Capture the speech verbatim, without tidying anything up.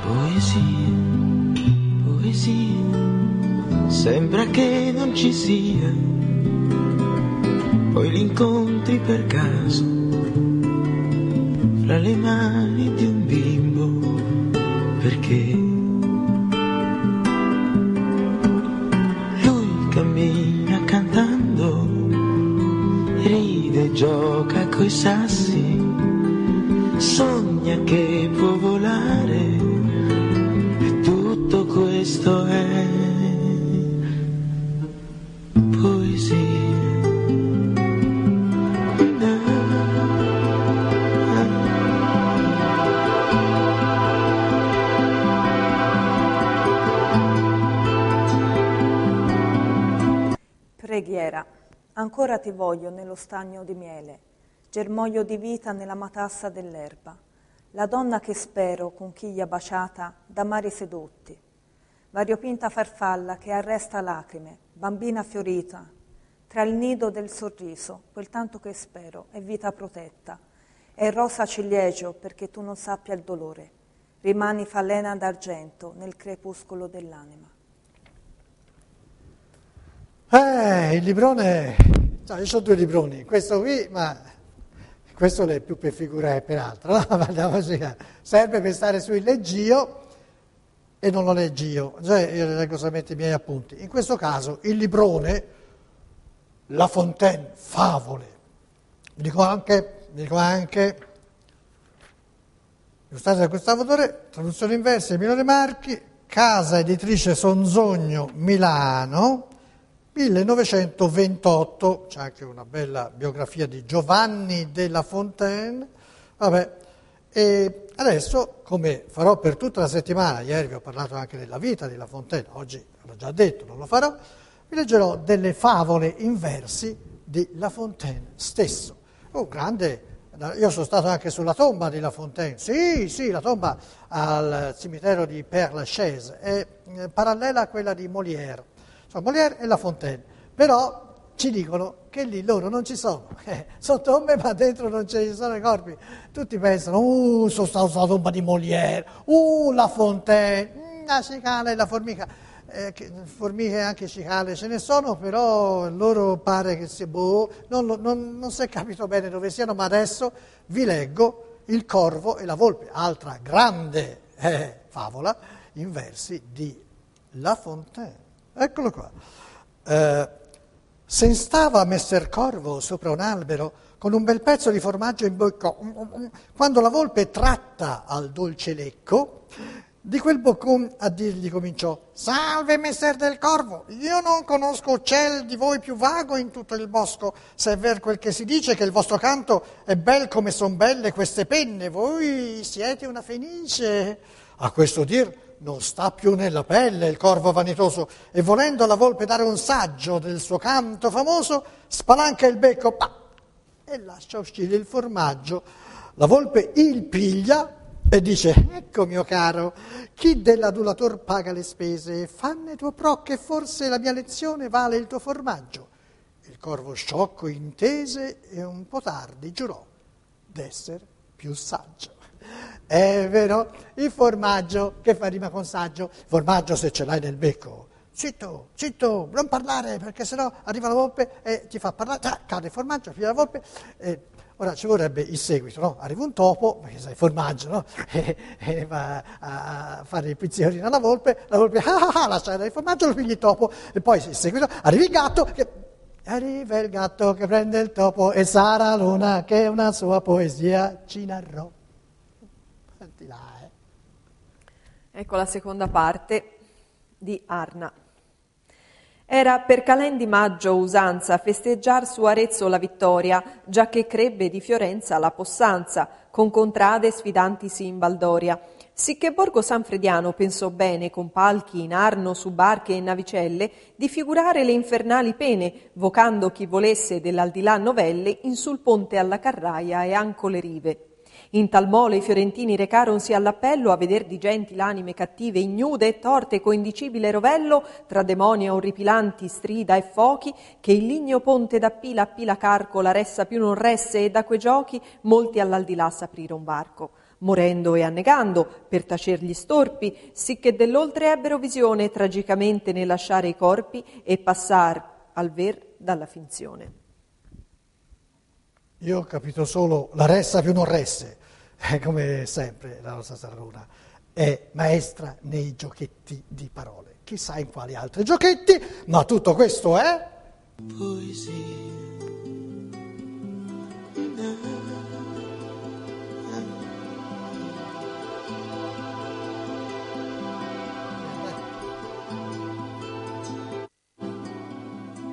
Poesia, poesia, sembra che non ci sia, poi li incontri per caso, fra le mani di un bimbo, perché lui cammina cantando, ride, gioca coi sassi, sogna che può volare. Tutto questo è poesia. Preghiera. Ancora ti voglio nello stagno di miele, germoglio di vita nella matassa dell'erba. La donna che spero, con chiglia baciata, da mari sedotti. Variopinta farfalla che arresta lacrime, bambina fiorita, tra il nido del sorriso, quel tanto che spero, è vita protetta. È rosa ciliegio perché tu non sappia il dolore. Rimani falena d'argento nel crepuscolo dell'anima. Eh, il librone, cioè, io ho due libroni, questo qui, ma questo è più per figura che per altro, no? Serve per stare sul leggio e non lo leggio, cioè io leggo solamente i miei appunti. In questo caso il librone, La Fontaine, favole, vi dico anche, vi dico anche, illustrato da Gustavo Doré, traduzione in versi, Emilio De Marchi, casa editrice Sonzogno, Milano, millenovecentoventotto, c'è anche una bella biografia di Giovanni della Fontaine, vabbè, e adesso, come farò per tutta la settimana, ieri vi ho parlato anche della vita di La Fontaine, oggi l'ho già detto, non lo farò, vi leggerò delle favole in versi di La Fontaine stesso. Un grande, io sono stato anche sulla tomba di La Fontaine, sì, sì, la tomba al cimitero di Père Lachaise, è parallela a quella di Molière. Insomma, Molière e La Fontaine, però ci dicono che lì loro non ci sono, eh, sono tombe ma dentro non ci sono i corpi. Tutti pensano, uh, sono stato sulla tomba di Molière, uh, La Fontaine, mm, la cicala e la formica, eh, che, formiche e anche cicale ce ne sono, però loro pare che sia, boh, non, non, non si è capito bene dove siano, ma adesso vi leggo Il corvo e la volpe, altra grande eh, favola in versi di La Fontaine. Eccolo qua. Eh, se stava Messer Corvo sopra un albero con un bel pezzo di formaggio in bocca, quando la volpe tratta al dolce lecco, di quel boccon a dirgli cominciò: «Salve, Messer del Corvo, io non conosco ciel di voi più vago in tutto il bosco, se è ver quel che si dice che il vostro canto è bel come son belle queste penne, voi siete una fenice». A questo dir non sta più nella pelle il corvo vanitoso e volendo alla volpe dare un saggio del suo canto famoso, spalanca il becco pa, e lascia uscire il formaggio. La volpe il piglia e dice: «Ecco, mio caro, chi dell'adulator paga le spese? Fanne tuo pro che forse la mia lezione vale il tuo formaggio». Il corvo sciocco intese e un po' tardi giurò d'esser più saggio. È vero, il formaggio che fa rima con saggio, formaggio se ce l'hai nel becco, zitto, zitto, non parlare perché sennò arriva la volpe e ti fa parlare, ah, cade il formaggio, figlia la volpe, eh, ora ci vorrebbe il seguito, no? Arriva un topo, perché sai, formaggio, no? E, e va a fare il pizzicorino alla volpe, la volpe, ah ah ah, lascia il formaggio, lo pigli il topo, e poi il seguito, arriva il gatto, che... arriva il gatto che prende il topo e Sara Luna che una sua poesia ci narrò. Ecco la seconda parte di Arna. Era per Calen di maggio usanza festeggiar su Arezzo la vittoria, già che crebbe di Fiorenza la possanza, con contrade sfidantisi in Valdoria. Sicché Borgo Sanfrediano pensò bene, con palchi in Arno, su barche e navicelle, di figurare le infernali pene, vocando chi volesse dell'aldilà novelle in sul ponte alla Carraia e anco le rive. In tal mole i fiorentini recaronsi all'appello a veder di genti l'anime cattive, ignude e torte, coindicibile rovello, tra demoni orripilanti, strida e fochi, che il ligno ponte da pila a pila carco la ressa più non resse, e da quei giochi molti all'aldilà s'apriron varco. Morendo e annegando, per tacer gli storpi, sicché dell'oltre ebbero visione, tragicamente ne lasciare i corpi e passar al ver dalla finzione. Io ho capito solo la ressa più non resse, eh, come sempre la nostra Sarrona è maestra nei giochetti di parole. Chissà in quali altri giochetti, ma tutto questo è Poesia.